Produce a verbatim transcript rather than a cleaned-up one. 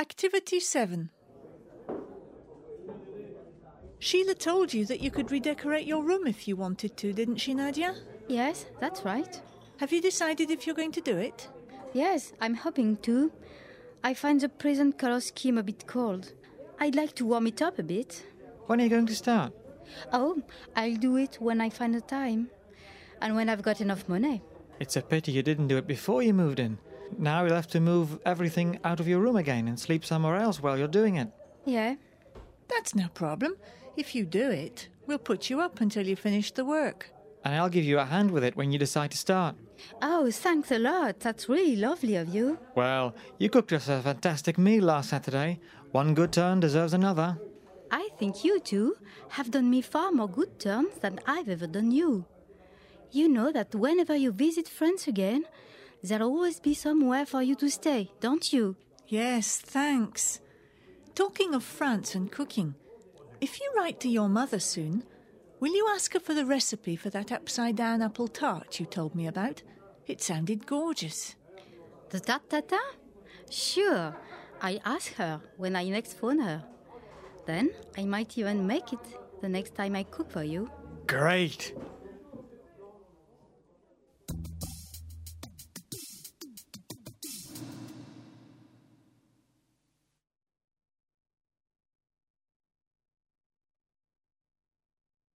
Activity seven. Sheila told you that you could redecorate your room if you wanted to, didn't she, Nadia? Yes, that's right. Have you decided if you're going to do it? Yes, I'm hoping to. I find the present colour scheme a bit cold. I'd like to warm it up a bit. When are you going to start? Oh, I'll do it when I find the time. And when I've got enough money. It's a pity you didn't do it before you moved in. Now you'll have to move everything out of your room again and sleep somewhere else while you're doing it. Yeah. That's no problem. If you do it, we'll put you up until you finish the work. And I'll give you a hand with it when you decide to start. Oh, thanks a lot. That's really lovely of you. Well, you cooked us a fantastic meal last Saturday. One good turn deserves another. I think you two have done me far more good turns than I've ever done you. You know that whenever you visit France again, there'll always be somewhere for you to stay, don't you? Yes, thanks. Talking of France and cooking, if you write to your mother soon, will you ask her for the recipe for that upside-down apple tart you told me about? It sounded gorgeous. The tart tatin? Sure. I ask her when I next phone her. Then I might even make it the next time I cook for you. Great!